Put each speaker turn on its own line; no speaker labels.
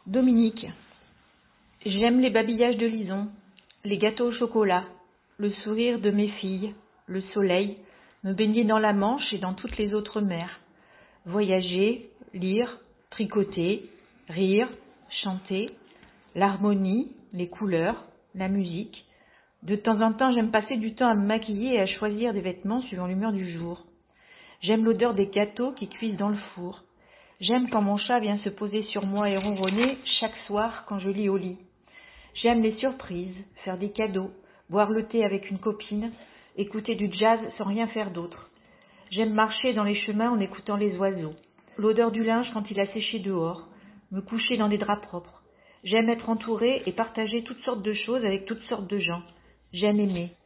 Dominique. J'aime les babillages de Lison, les gâteaux au chocolat, le sourire de mes filles, le soleil, me baigner dans la Manche et dans toutes les autres mers, voyager, lire, tricoter, rire, chanter, l'harmonie, les couleurs, la musique. De temps en temps, j'aime passer du temps à me maquiller et à choisir des vêtements suivant l'humeur du jour. J'aime l'odeur des gâteaux qui cuisent dans le four. J'aime quand mon chat vient se poser sur moi et ronronner chaque soir quand je lis au lit. J'aime les surprises, faire des cadeaux, boire le thé avec une copine, écouter du jazz sans rien faire d'autre. J'aime marcher dans les chemins en écoutant les oiseaux, l'odeur du linge quand il a séché dehors, me coucher dans des draps propres. J'aime être entourée et partager toutes sortes de choses avec toutes sortes de gens. J'aime aimer.